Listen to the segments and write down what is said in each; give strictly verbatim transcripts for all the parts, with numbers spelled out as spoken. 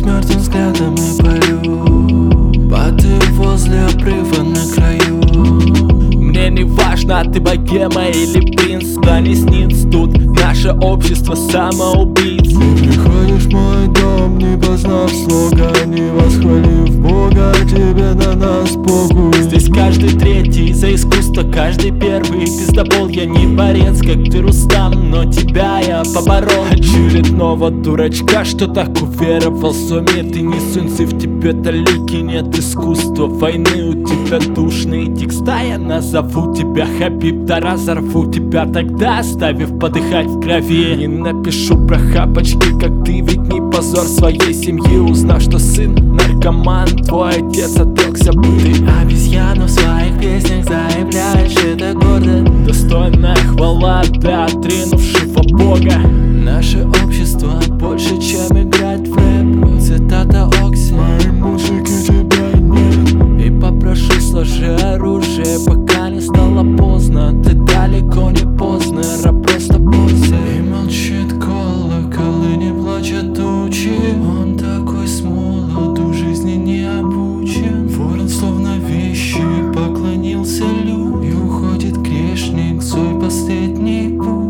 мертвым взглядом и полю. Падаю возле обрыва на краю. Мне не важно, ты богема или принц, колесниц. Тут наше общество самоубийц. Ты приходишь в мой дом, не познав слога, не восхвалив Бога, тебе на нас похуй. Здесь каждый третий за искусство, каждый первый пиздобол. Я не борец, как ты, Рустам, но тебя я поборол. Очередного дурачка, что так уверовал в суме. Ты не сунься, в тебе талики, нет искусства войны. У тебя душные текста, я назову тебя Хабиб, да разорву тебя тогда, оставив подыхать в крови. И напишу про хапочки, как ты, ведь не позор своей семьи, узнав, что сын наркоман, твой отец отрекся быть. Ты обезьяна в своих песнях, заявляешь это гордо. Достойная хвала для отринувшего Бога. Наше общество больше, чем играть в рэп. Цитата Окси: в моей музыке тебя нет. И попрошу, сложи оружие, пока не стало поздно. Ты далеко не поздно, раб просто бойся. И молчит колокол, и не плачет тучи. Он такой с молоду, жизни не обучен. Ворон словно вещи, поклонился люд. И уходит грешник в свой последний путь.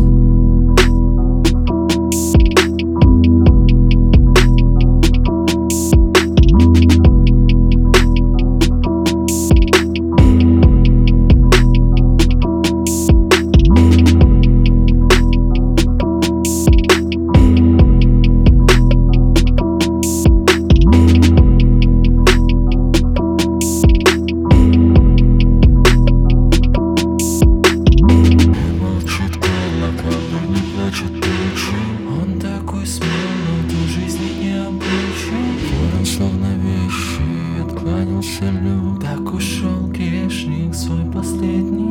Он такой смелый, до жизни не обучен. Ворон словно вещи, откланялся люд. Так ушел грешник в свой последний